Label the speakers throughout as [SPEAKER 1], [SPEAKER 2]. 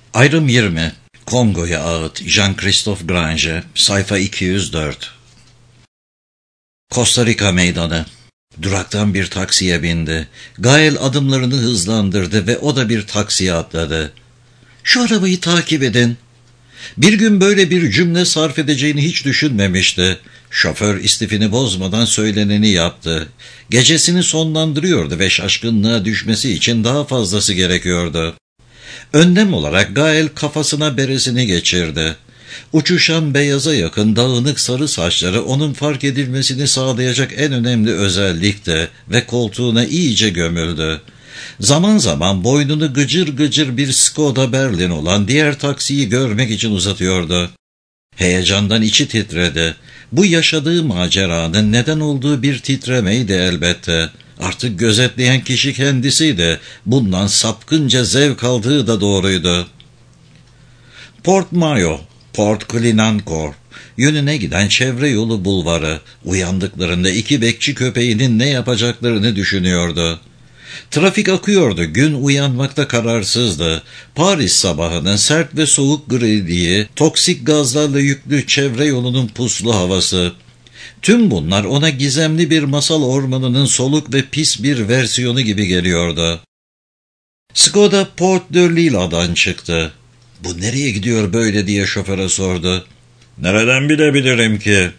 [SPEAKER 1] Ayrım 20. Kongo'ya ait Jean-Christophe Grange, sayfa 204. Costa Rica meydanı. Duraktan bir taksiye bindi. Gael adımlarını hızlandırdı ve o da bir taksiye atladı. "Şu arabayı takip edin." Bir gün böyle bir cümle sarf edeceğini hiç düşünmemişti. Şoför istifini bozmadan söyleneni yaptı. Gecesini sonlandırıyordu ve şaşkınlığa düşmesi için daha fazlası gerekiyordu. Önlem olarak Gael kafasına beresini geçirdi. Uçuşan beyaza yakın dağınık sarı saçları onun fark edilmesini sağlayacak en önemli özellikti ve koltuğuna iyice gömüldü. Zaman zaman boynunu gıcır gıcır bir Skoda Berlin olan diğer taksiyi görmek için uzatıyordu. Heyecandan içi titredi. Bu yaşadığı maceranın neden olduğu bir titremeydi elbette. Artık gözetleyen kişi kendisiydi. Bundan sapkınca zevk aldığı da doğruydu. Port Mayo, Port Clignancourt yönüne giden çevre yolu bulvarı. Uyandıklarında iki bekçi köpeğinin ne yapacaklarını düşünüyordu. Trafik akıyordu. Gün uyanmakta kararsızdı. Paris sabahının sert ve soğuk griliği, toksik gazlarla yüklü çevre yolunun puslu havası. Tüm bunlar ona gizemli bir masal ormanının soluk ve pis bir versiyonu gibi geliyordu. Skoda Port de Lille'dan çıktı. "Bu nereye gidiyor böyle?" diye şoföre sordu. "Nereden bilebilirim ki?"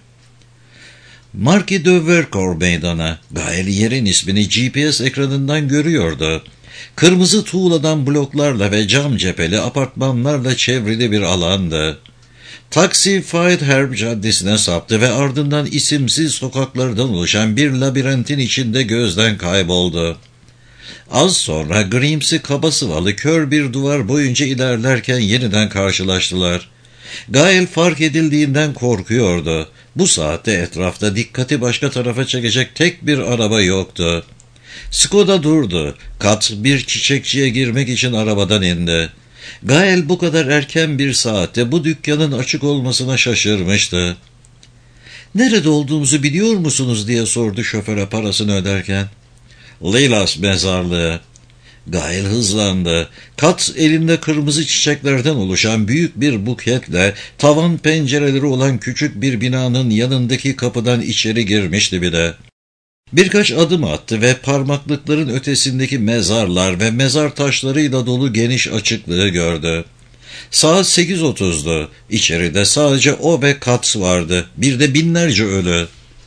[SPEAKER 1] Marquis de Vercors meydanı. Gael yerin ismini GPS ekranından görüyordu. Kırmızı tuğladan bloklarla ve cam cepheli apartmanlarla çevrili bir alandı. Taksi Faidherbe Caddesi'ne saptı ve ardından isimsiz sokaklardan oluşan bir labirentin içinde gözden kayboldu. Az sonra grimsi kaba sıvalı kör bir duvar boyunca ilerlerken yeniden karşılaştılar. Gael fark edildiğinden korkuyordu. Bu saatte etrafta dikkati başka tarafa çekecek tek bir araba yoktu. Skoda durdu. Kat bir çiçekçiye girmek için arabadan indi. Gael bu kadar erken bir saatte bu dükkanın açık olmasına şaşırmıştı. "Nerede olduğumuzu biliyor musunuz?" diye sordu şoföre parasını öderken. "Lilas mezarlığı." Gael hızlandı. Kat elinde kırmızı çiçeklerden oluşan büyük bir buketle tavan pencereleri olan küçük bir binanın yanındaki kapıdan içeri girmişti bile. Birkaç adım attı ve parmaklıkların ötesindeki mezarlar ve mezar taşlarıyla dolu geniş açıklığı gördü. Saat 8:30'du. İçeride sadece o ve Kat vardı. Bir de binlerce ölü.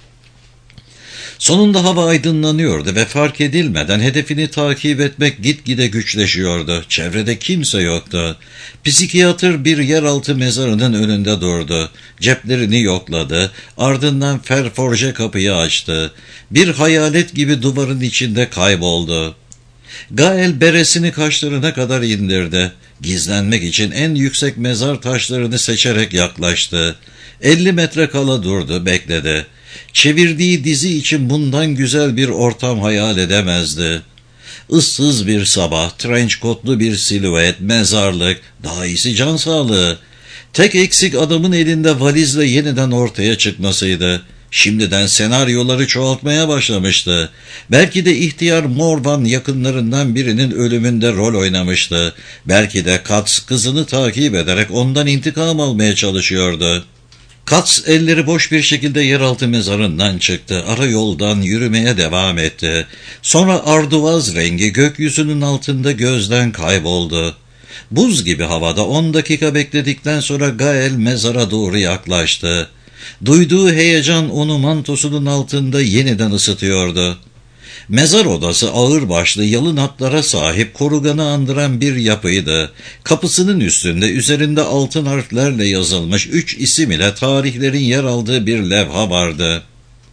[SPEAKER 1] Sonunda hava aydınlanıyordu ve fark edilmeden hedefini takip etmek gitgide güçleşiyordu. Çevrede kimse yoktu. Psikiyatr bir yeraltı mezarının önünde durdu. Ceplerini yokladı. Ardından ferforje kapıyı açtı. Bir hayalet gibi duvarın içinde kayboldu. Gael beresini kaşlarına kadar indirdi. Gizlenmek için en yüksek mezar taşlarını seçerek yaklaştı. 50 metre kala durdu, bekledi. Çevirdiği dizi için bundan güzel bir ortam hayal edemezdi. Issız bir sabah, trench coatlu bir silüet, mezarlık, daha iyisi can sağlığı. Tek eksik adamın elinde valizle yeniden ortaya çıkmasıydı. Şimdiden senaryoları çoğaltmaya başlamıştı. Belki de ihtiyar Morvan yakınlarından birinin ölümünde rol oynamıştı. Belki de Katz kızını takip ederek ondan intikam almaya çalışıyordu. Katz elleri boş bir şekilde yeraltı mezarından çıktı. Ara yoldan yürümeye devam etti. Sonra arduvaz rengi gökyüzünün altında gözden kayboldu. Buz gibi havada 10 dakika bekledikten sonra Gael mezara doğru yaklaştı. Duyduğu heyecan onu mantosunun altında yeniden ısıtıyordu. Mezar odası ağırbaşlı yalın hatlara sahip koruganı andıran bir yapıydı. Kapısının üstünde üzerinde altın harflerle yazılmış 3 isim ile tarihlerin yer aldığı bir levha vardı.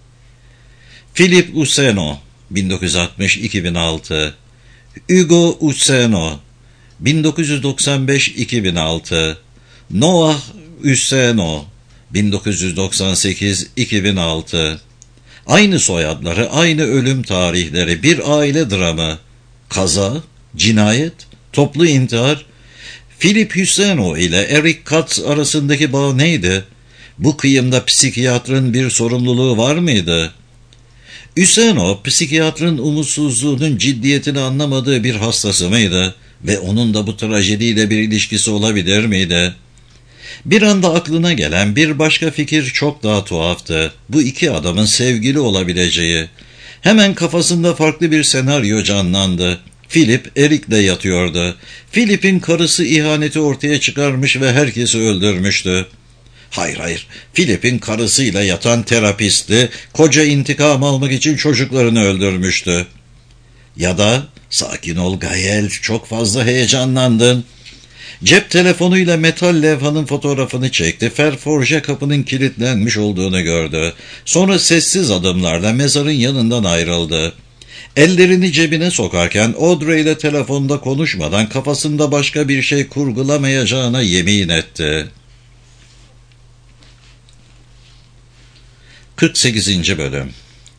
[SPEAKER 1] Philippe Usseno 1960-2006, Hugo Usseno 1995-2006, Noah Usseno 1998-2006. Aynı soyadları, aynı ölüm tarihleri, bir aile dramı. Kaza, cinayet, toplu intihar. Philippe Usseno ile Eric Katz arasındaki bağ neydi? Bu kıyımda psikiyatrın bir sorumluluğu var mıydı? Usseno, psikiyatrın umutsuzluğunun ciddiyetini anlamadığı bir hastası mıydı? Ve onun da bu trajediyle bir ilişkisi olabilir miydi? Bir anda aklına gelen bir başka fikir çok daha tuhaftı. Bu iki adamın sevgili olabileceği. Hemen kafasında farklı bir senaryo canlandı. Philip Eric'le yatıyordu. Philip'in karısı ihaneti ortaya çıkarmış ve herkesi öldürmüştü. Hayır, Philip'in karısıyla yatan terapisti, koca intikam almak için çocuklarını öldürmüştü. Ya da, sakin ol Gael, çok fazla heyecanlandın. Cep telefonuyla metal levhanın fotoğrafını çekti. Ferforje kapının kilitlenmiş olduğunu gördü. Sonra sessiz adımlarla mezarın yanından ayrıldı. Ellerini cebine sokarken Audrey ile telefonda konuşmadan kafasında başka bir şey kurgulamayacağına yemin etti. 48. Bölüm.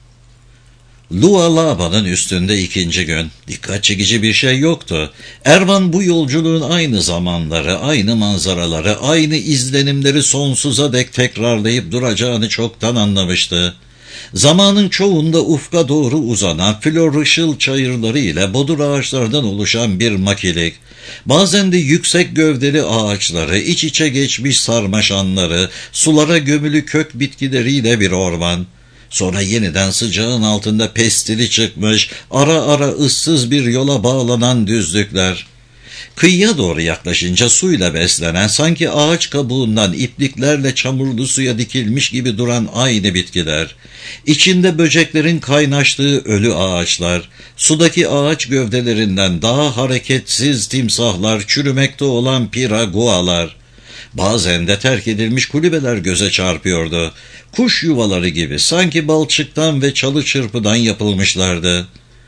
[SPEAKER 1] Lualaba'nın üstünde ikinci gün. Dikkat çekici bir şey yoktu. Ervan bu yolculuğun aynı zamanları, aynı manzaraları, aynı izlenimleri sonsuza dek tekrarlayıp duracağını çoktan anlamıştı. Zamanın çoğunda ufka doğru uzanan florışıl çayırları ile bodur ağaçlardan oluşan bir makilik, bazen de yüksek gövdeli ağaçları, iç içe geçmiş sarmaşanları, sulara gömülü kök bitkileriyle bir orman. Sonra yeniden sıcağın altında pestili çıkmış, ara ara ıssız bir yola bağlanan düzlükler. Kıyıya doğru yaklaşınca suyla beslenen, sanki ağaç kabuğundan ipliklerle çamurlu suya dikilmiş gibi duran aynı bitkiler. İçinde böceklerin kaynaştığı ölü ağaçlar, sudaki ağaç gövdelerinden daha hareketsiz timsahlar, çürümekte olan piragualar. Bazen de terk edilmiş kulübeler göze çarpıyordu. Kuş yuvaları gibi, sanki balçıktan ve çalı çırpıdan yapılmışlardı.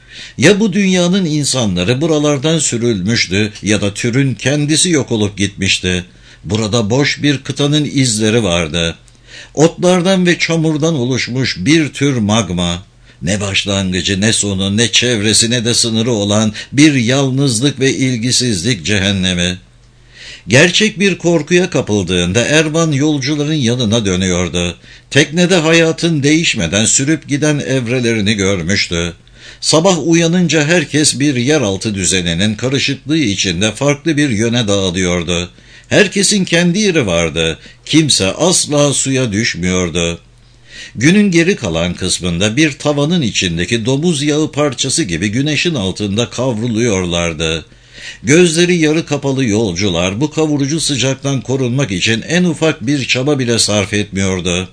[SPEAKER 1] Ya bu dünyanın insanları buralardan sürülmüştü ya da türün kendisi yok olup gitmişti. Burada boş bir kıtanın izleri vardı. Otlardan ve çamurdan oluşmuş bir tür magma. Ne başlangıcı, ne sonu, ne çevresi, ne de sınırı olan bir yalnızlık ve ilgisizlik cehennemi. Gerçek bir korkuya kapıldığında Ervan yolcuların yanına dönüyordu. Teknede hayatın değişmeden sürüp giden evrelerini görmüştü. Sabah uyanınca herkes bir yeraltı düzeninin karışıklığı içinde farklı bir yöne dağılıyordu. Herkesin kendi yeri vardı. Kimse asla suya düşmüyordu. Günün geri kalan kısmında bir tavanın içindeki domuz yağı parçası gibi güneşin altında kavruluyorlardı. Gözleri yarı kapalı yolcular bu kavurucu sıcaktan korunmak için en ufak bir çaba bile sarf etmiyordu.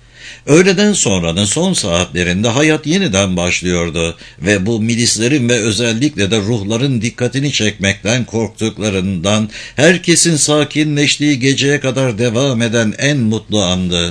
[SPEAKER 1] Öğleden sonranın son saatlerinde hayat yeniden başlıyordu ve bu milislerin ve özellikle de ruhların dikkatini çekmekten korktuklarından herkesin sakinleştiği geceye kadar devam eden en mutlu andı.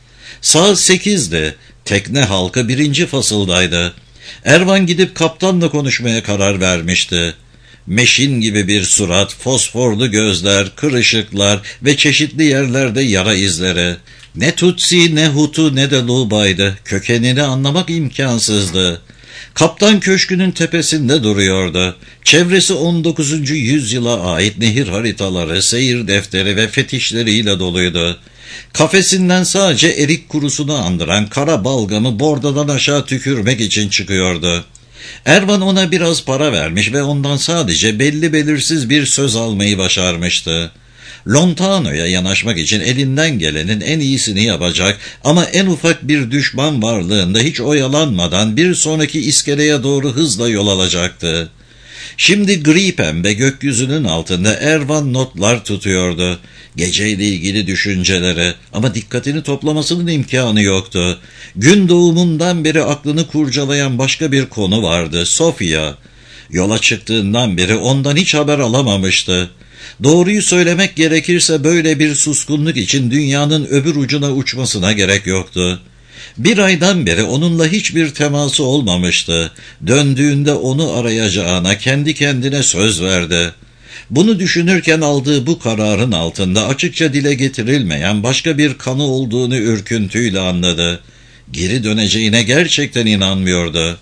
[SPEAKER 1] Saat 8'di. Tekne halkı 1. fasıldaydı. Ervan gidip kaptanla konuşmaya karar vermişti. Meşin gibi bir surat, fosforlu gözler, kırışıklar ve çeşitli yerlerde yara izleri. Ne Tutsi, ne Hutu, ne de Luba'ydı. Kökenini anlamak imkansızdı. Kaptan köşkünün tepesinde duruyordu. Çevresi 19. yüzyıla ait nehir haritaları, seyir defteri ve fetişleriyle doluydu. Kafesinden sadece erik kurusunu andıran kara balgamı bordadan aşağı tükürmek için çıkıyordu. Ervan ona biraz para vermiş ve ondan sadece belli belirsiz bir söz almayı başarmıştı. Lontano'ya yanaşmak için elinden gelenin en iyisini yapacak ama en ufak bir düşman varlığında hiç oyalanmadan bir sonraki iskeleye doğru hızla yol alacaktı. Şimdi gri pembe gökyüzünün altında Ervan notlar tutuyordu. Geceyle ilgili düşünceleri, ama dikkatini toplamasının imkanı yoktu. Gün doğumundan beri aklını kurcalayan başka bir konu vardı: Sofia. Yola çıktığından beri ondan hiç haber alamamıştı. Doğruyu söylemek gerekirse böyle bir suskunluk için dünyanın öbür ucuna uçmasına gerek yoktu. 1 aydan beri onunla hiçbir teması olmamıştı. Döndüğünde onu arayacağına kendi kendine söz verdi. Bunu düşünürken aldığı bu kararın altında açıkça dile getirilmeyen başka bir kanı olduğunu ürküntüyle anladı. Geri döneceğine gerçekten inanmıyordu.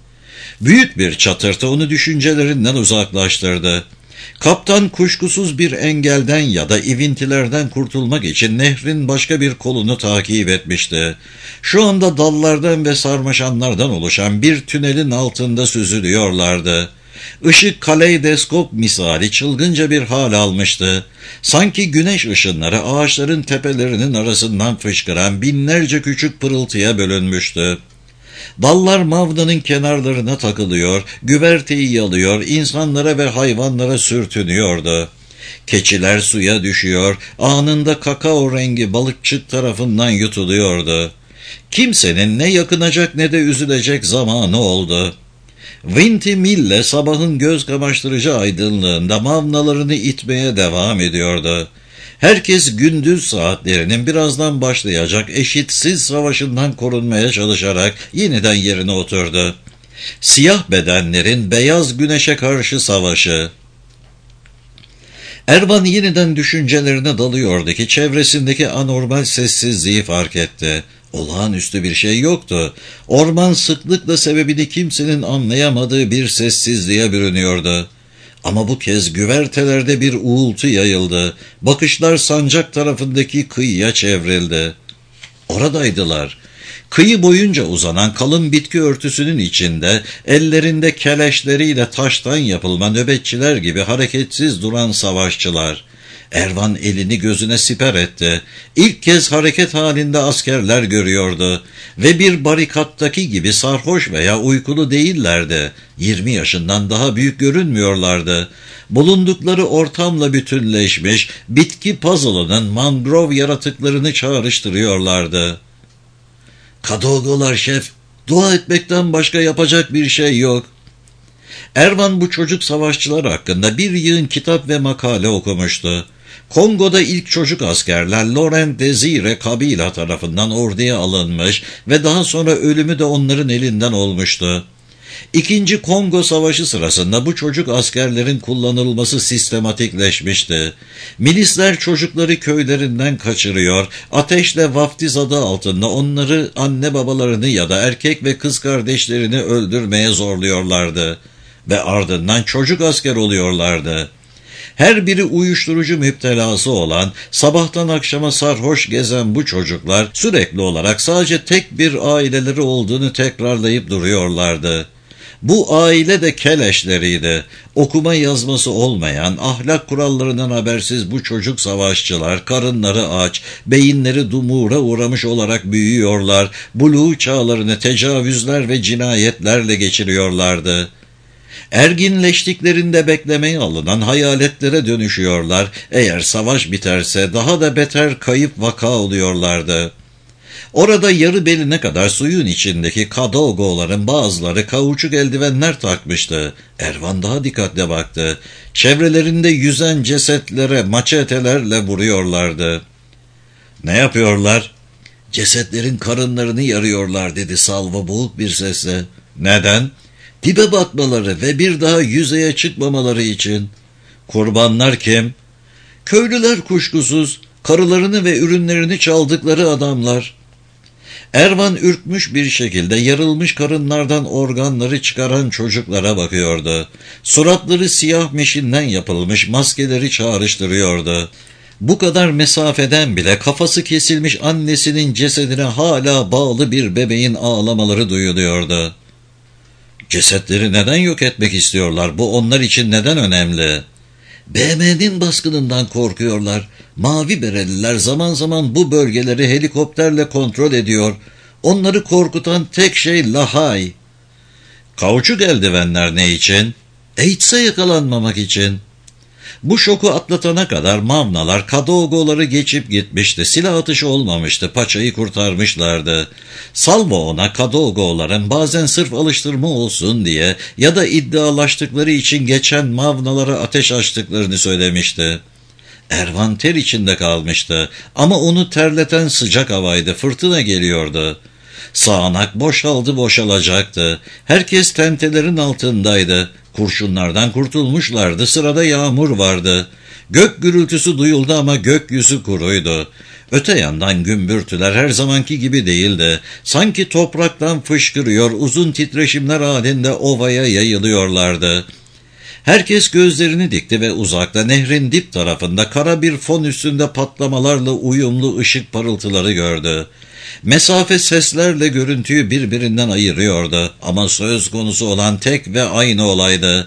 [SPEAKER 1] Büyük bir çatırtı onu düşüncelerinden uzaklaştırdı. Kaptan kuşkusuz bir engelden ya da ivintilerden kurtulmak için nehrin başka bir kolunu takip etmişti. Şu anda dallardan ve sarmaşanlardan oluşan bir tünelin altında süzülüyorlardı. Işık kaleidoskop misali çılgınca bir hal almıştı. Sanki güneş ışınları ağaçların tepelerinin arasından fışkıran binlerce küçük pırıltıya bölünmüştü. Dallar Mavna'nın kenarlarına takılıyor, güverteyi yalıyor, insanlara ve hayvanlara sürtünüyordu. Keçiler suya düşüyor, anında kakao rengi balıkçık tarafından yutuluyordu. Kimsenin ne yakınacak ne de üzülecek zamanı oldu. Vintimille sabahın göz kamaştırıcı aydınlığında mavnalarını itmeye devam ediyordu. Herkes gündüz saatlerinin birazdan başlayacak eşitsiz savaşından korunmaya çalışarak yeniden yerine oturdu. Siyah bedenlerin beyaz güneşe karşı savaşı. Ervan yeniden düşüncelerine dalıyordu ki çevresindeki anormal sessizliği fark etti. Olağanüstü bir şey yoktu. Orman sıklıkla sebebini kimsenin anlayamadığı bir sessizliğe bürünüyordu. Ama bu kez güvertelerde bir uğultu yayıldı. Bakışlar sancak tarafındaki kıyıya çevrildi. Oradaydılar. Kıyı boyunca uzanan kalın bitki örtüsünün içinde, ellerinde keleşleriyle taştan yapılma nöbetçiler gibi hareketsiz duran savaşçılar. Ervan elini gözüne siper etti. İlk kez hareket halinde askerler görüyordu ve bir barikattaki gibi sarhoş veya uykulu değillerdi. 20 yaşından daha büyük görünmüyorlardı. Bulundukları ortamla bütünleşmiş, bitki puzzle'ının mangrove yaratıklarını çağrıştırıyorlardı. "Kadogolar şef, dua etmekten başka yapacak bir şey yok." Ervan bu çocuk savaşçılar hakkında bir yığın kitap ve makale okumuştu. Kongo'da ilk çocuk askerler Laurent Désiré Kabila tarafından orduya alınmış ve daha sonra ölümü de onların elinden olmuştu. İkinci Kongo Savaşı sırasında bu çocuk askerlerin kullanılması sistematikleşmişti. Milisler çocukları köylerinden kaçırıyor, ateşle vaftiz adı altında onları, anne babalarını ya da erkek ve kız kardeşlerini öldürmeye zorluyorlardı ve ardından çocuk asker oluyorlardı. Her biri uyuşturucu müptelası olan, sabahtan akşama sarhoş gezen bu çocuklar sürekli olarak sadece tek bir aileleri olduğunu tekrarlayıp duruyorlardı. Bu aile de keleşleriydi. Okuma yazması olmayan, ahlak kurallarından habersiz bu çocuk savaşçılar, karınları aç, beyinleri dumura uğramış olarak büyüyorlar, buluğ çağlarını tecavüzler ve cinayetlerle geçiriyorlardı. Erginleştiklerinde beklemeye alınan hayaletlere dönüşüyorlar, eğer savaş biterse daha da beter kayıp vaka oluyorlardı. Orada yarı beline kadar suyun içindeki kadogoların bazıları kauçuk eldivenler takmıştı. Ervan daha dikkatle baktı. Çevrelerinde yüzen cesetlere maçetelerle vuruyorlardı. "Ne yapıyorlar?" "Cesetlerin karınlarını yarıyorlar," dedi Salvo boğuk bir sesle. "Neden?" "Dibe batmaları ve bir daha yüzeye çıkmamaları için." "Kurbanlar kim?" "Köylüler kuşkusuz, karılarını ve ürünlerini çaldıkları adamlar." Ervan ürkmüş bir şekilde yarılmış karınlardan organları çıkaran çocuklara bakıyordu. Suratları siyah meşinden yapılmış maskeleri çağrıştırıyordu. Bu kadar mesafeden bile kafası kesilmiş annesinin cesedine hala bağlı bir bebeğin ağlamaları duyuluyordu. Cesetleri neden yok etmek istiyorlar? Bu onlar için neden önemli? BM'nin baskınından korkuyorlar. Mavi bereliler zaman zaman bu bölgeleri helikopterle kontrol ediyor. Onları korkutan tek şey lahay. Kauçuk eldivenler ne için? AIDS'e yakalanmamak için. Bu şoku atlatana kadar mavnalar kadogoları geçip gitmişti. Silah atışı olmamıştı. Paçayı kurtarmışlardı. Salvo ona kadogoların bazen sırf alıştırma olsun diye ya da iddialaştıkları için geçen mavnalara ateş açtıklarını söylemişti. Ervan ter içinde kalmıştı ama onu terleten sıcak havaydı. Fırtına geliyordu. Sağanak boşalacaktı. Herkes tentelerin altındaydı. Kurşunlardan kurtulmuşlardı. Sırada yağmur vardı. Gök gürültüsü duyuldu ama gökyüzü kuruydu. Öte yandan gümbürtüler her zamanki gibi değildi. Sanki topraktan fışkırıyor, uzun titreşimler halinde ovaya yayılıyorlardı. Herkes gözlerini dikti ve uzakta nehrin dip tarafında kara bir fon üstünde patlamalarla uyumlu ışık parıltıları gördü. Mesafe seslerle görüntüyü birbirinden ayırıyordu ama söz konusu olan tek ve aynı olaydı.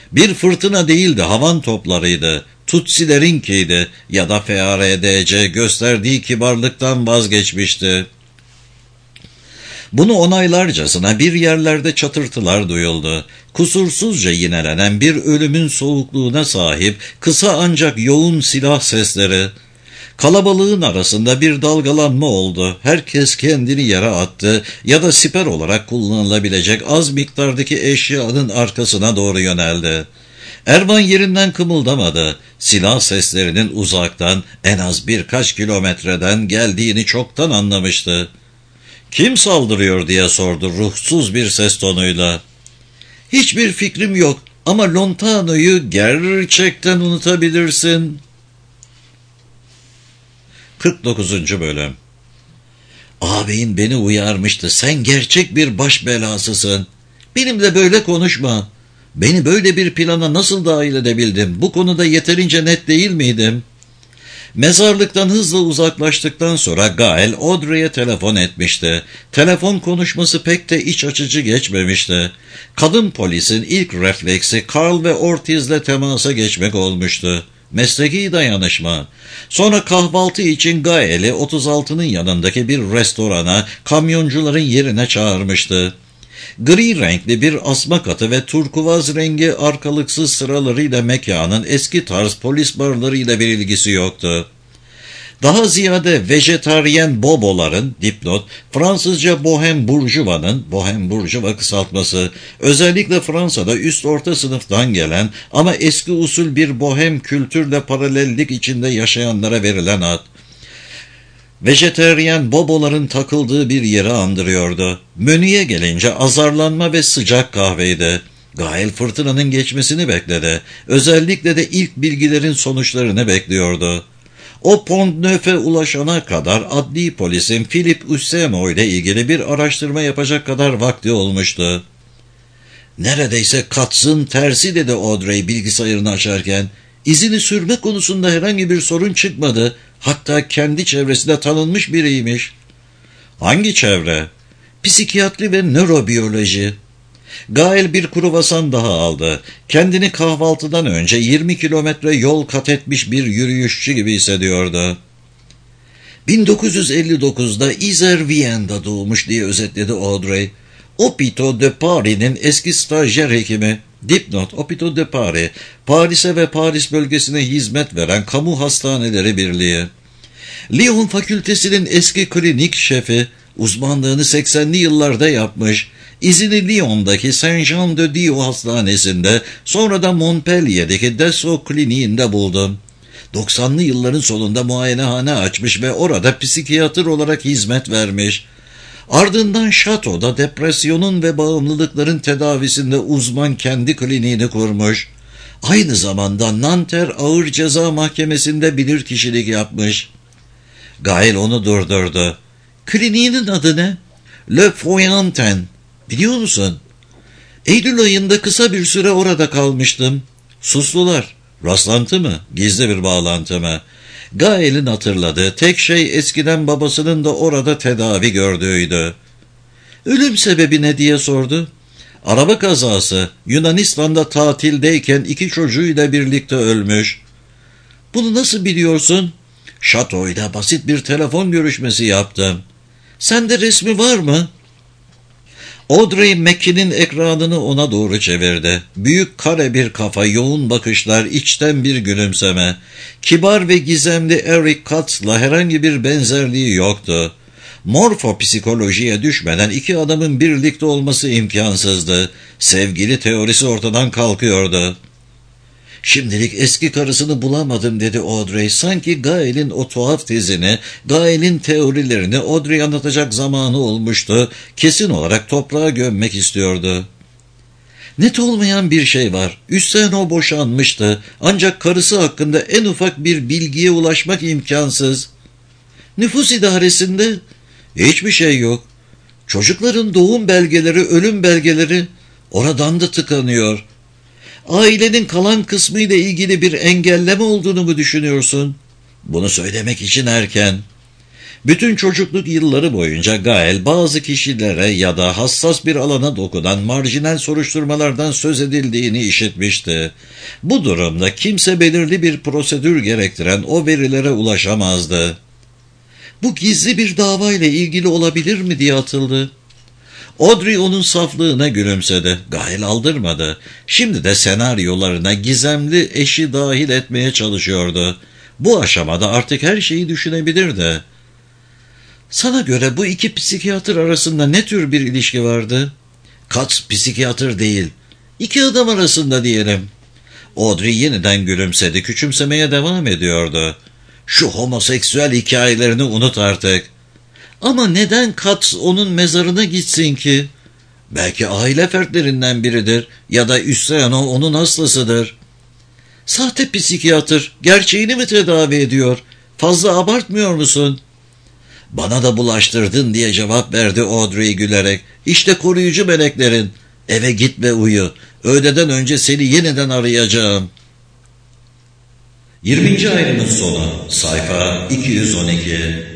[SPEAKER 1] Bir fırtına değildi, havan toplarıydı. Tutsilerinkiydi ya da FARDC gösterdiği kibarlıktan vazgeçmişti. Bunu onaylarcasına bir yerlerde çatırtılar duyuldu. Kusursuzca yinelenen bir ölümün soğukluğuna sahip kısa ancak yoğun silah sesleri. Kalabalığın arasında bir dalgalanma oldu. Herkes kendini yere attı ya da siper olarak kullanılabilecek az miktardaki eşyanın arkasına doğru yöneldi. Erman yerinden kımıldamadı. Silah seslerinin uzaktan, en az birkaç kilometreden geldiğini çoktan anlamıştı. "Kim saldırıyor?" diye sordu ruhsuz bir ses tonuyla. "Hiçbir fikrim yok ama Lontano'yu gerçekten unutabilirsin." 49. Bölüm. "Ağabeyin beni uyarmıştı. Sen gerçek bir baş belasısın. Benimle böyle konuşma. Beni böyle bir plana nasıl dahil edebildin? Bu konuda yeterince net değil miydim?" Mezarlıktan hızla uzaklaştıktan sonra Gael Audrey'e telefon etmişti. Telefon konuşması pek de iç açıcı geçmemişti. Kadın polisin ilk refleksi Carl ve Ortiz'le temasa geçmek olmuştu. Mesleki dayanışma. Sonra kahvaltı için Gael'i 36'nın yanındaki bir restorana kamyoncuların yerine çağırmıştı. Gri renkli bir asma katı ve turkuaz rengi arkalıksız sıralarıyla mekanın eski tarz polis barlarıyla bir ilgisi yoktu. Daha ziyade vejetaryen boboların, dipnot, Fransızca bohem burjuvanın, bohem burjuva kısaltması, özellikle Fransa'da üst orta sınıftan gelen ama eski usul bir bohem kültürle paralellik içinde yaşayanlara verilen ad. Vejetaryen boboların takıldığı bir yeri andırıyordu. Menüye gelince azarlanma ve sıcak kahveydi. Gael fırtınanın geçmesini bekledi. Özellikle de ilk bilgilerin sonuçlarını bekliyordu. O Pont-Neuf'e ulaşana kadar adli polisin Philip Ussemo ile ilgili bir araştırma yapacak kadar vakti olmuştu. "Neredeyse katsın tersi," dedi Audrey bilgisayarını açarken. "İzini sürme konusunda herhangi bir sorun çıkmadı. Hatta kendi çevresinde tanınmış biriymiş." "Hangi çevre?" "Psikiyatri ve nörobiyoloji." Gael bir kruvasan daha aldı. Kendini kahvaltıdan önce 20 kilometre yol kat etmiş bir yürüyüşçü gibi hissediyordu. 1959'da Izervien'de doğmuş diye özetledi Audrey. Hôpitaux de Paris'in eski stajyer hekimi. Dipnot, Hôpitaux de Paris, Paris'e ve Paris bölgesine hizmet veren kamu hastaneleri birliği. Lyon Fakültesi'nin eski klinik şefi, uzmanlığını 80'li yıllarda yapmış. İzini Lyon'daki Saint-Jean-de-Dieu hastanesinde, sonra da Montpellier'deki Dessau kliniğinde buldum. 90'lı yılların sonunda muayenehane açmış ve orada psikiyatr olarak hizmet vermiş. Ardından Şato'da depresyonun ve bağımlılıkların tedavisinde uzman kendi kliniğini kurmuş. Aynı zamanda Nanterre Ağır Ceza Mahkemesi'nde bilirkişilik yapmış. Gael onu durdurdu. "Kliniğinin adı ne?" "Le Foyanten. Biliyor musun? Eylül ayında kısa bir süre orada kalmıştım." Suslular. Rastlantı mı? Gizli bir bağlantı mı? Gael'in hatırladığı tek şey eskiden babasının da orada tedavi gördüğüydü. "Ölüm sebebi ne?" diye sordu. "Araba kazası. Yunanistan'da tatildeyken 2 çocuğuyla birlikte ölmüş." "Bunu nasıl biliyorsun?" "Şatoyla basit bir telefon görüşmesi yaptım." "Sende resmi var mı?" Audrey Mackie'nin ekranını ona doğru çevirdi. Büyük kare bir kafa, yoğun bakışlar, içten bir gülümseme. Kibar ve gizemli Eric Katz'la herhangi bir benzerliği yoktu. Morfopsikolojiye düşmeden iki adamın birlikte olması imkansızdı. Sevgili teorisi ortadan kalkıyordu. "Şimdilik eski karısını bulamadım," dedi Audrey. Sanki Gael'in o tuhaf tezini, Gael'in teorilerini Audrey anlatacak zamanı olmuştu. Kesin olarak toprağa gömmek istiyordu. "Net olmayan bir şey var. Usseno boşanmıştı. Ancak karısı hakkında en ufak bir bilgiye ulaşmak imkansız." "Nüfus idaresinde?" "Hiçbir şey yok." "Çocukların doğum belgeleri, ölüm belgeleri oradan da tıkanıyor." "Ailenin kalan kısmıyla ilgili bir engelleme olduğunu mu düşünüyorsun?" "Bunu söylemek için erken." Bütün çocukluk yılları boyunca Gael bazı kişilere ya da hassas bir alana dokunan marjinal soruşturmalardan söz edildiğini işitmişti. Bu durumda kimse belirli bir prosedür gerektiren o verilere ulaşamazdı. Bu gizli bir davayla ilgili olabilir mi diye atıldı. Audrey onun saflığına gülümsedi. Gael aldırmadı. Şimdi de senaryolarına gizemli eşi dahil etmeye çalışıyordu. Bu aşamada artık her şeyi düşünebilirdi. Sana göre bu iki psikiyatr arasında ne tür bir ilişki vardı? Katz psikiyatr değil. İki adam arasında diyelim. Audrey yeniden gülümsedi. Küçümsemeye devam ediyordu. Şu homoseksüel hikayelerini unut artık. Ama neden Katz onun mezarına gitsin ki? Belki aile fertlerinden biridir ya da üstelik onun hastasıdır. Sahte psikiyatr gerçeğini mi tedavi ediyor? Fazla abartmıyor musun? Bana da bulaştırdın diye cevap verdi Audrey gülerek. İşte koruyucu meleklerin. Eve git ve uyu. Öğleden önce seni yeniden arayacağım. 20. ayrımın sonu. Sayfa 212.